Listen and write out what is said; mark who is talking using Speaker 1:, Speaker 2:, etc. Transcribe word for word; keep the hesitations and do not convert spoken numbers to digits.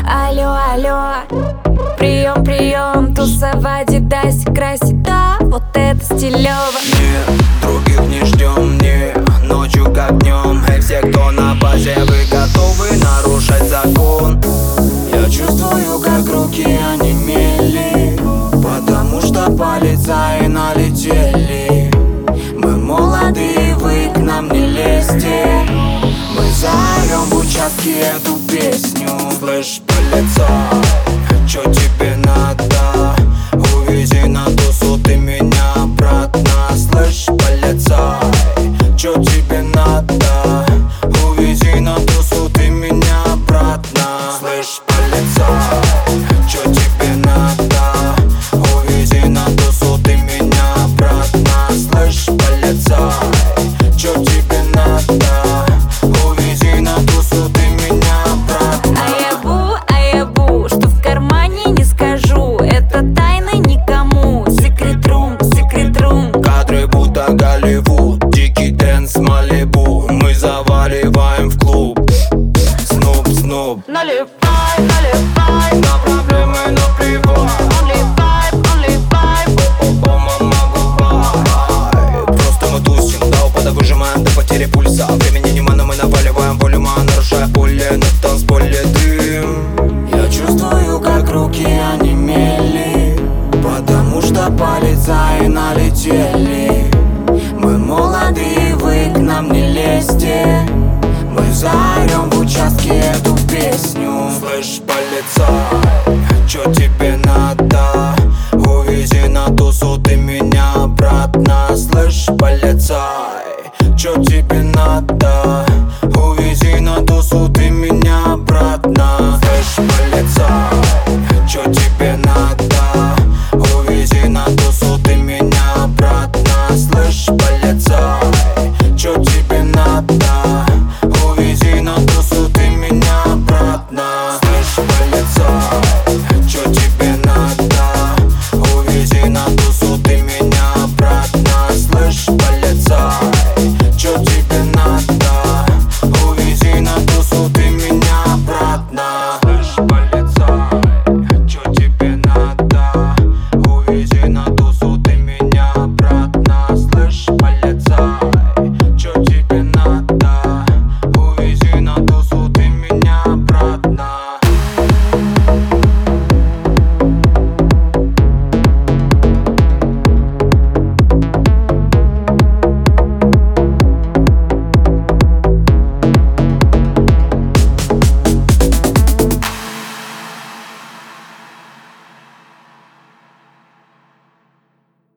Speaker 1: Алло, алло, прием, прием, тусовать и дась красить, да, вот это стилёво.
Speaker 2: Нет, других не ждем, не ночью как днем. Эй, все, кто на базе, вы готовы нарушать закон? Я чувствую, как руки онемели, потому что полицаи налетели. Мы молодые, вы к нам не лезьте. Мы заорем в участке эту песню. Слышь, полицай, чё тебе надо? Увези на тусу ты меня обратно. Слышь, полицай, чё тебе надо? Увези на тусу ты меня обратно. Слышь, полицай, чё тебе надо? Увези на тусу ты меня обратно. Слышь, полицай, чё тебе надо? Увези на тусу ты меня обратно.
Speaker 1: А я бу, а я бу, что в кармане не скажу. Это тайна никому. Секрет рум, секрет рум.
Speaker 2: Кадры будто Голливуд, дикий дэнс Малибу. Мы заваливаем в клуб. Снуп, снуп.
Speaker 1: Наливай, наливай,
Speaker 2: На проблемы наплевать.
Speaker 1: only vibe, only vibe.
Speaker 2: О, мама, губай. Просто мы тусим, до упада выжимаем до потери пульса. Времени нема, но мы наваливаем волюма, нарушая поле на танцполе дым. Я чувствую, как руки онемели, потому что полицаи налетели. Мы молодые, вы к нам не лезьте. Мы заорем в участке эту песню. Слышь, полицай, чё тебе надо? Увези на тусу ты меня обратно. Слышь, полицай, чё тебе надо?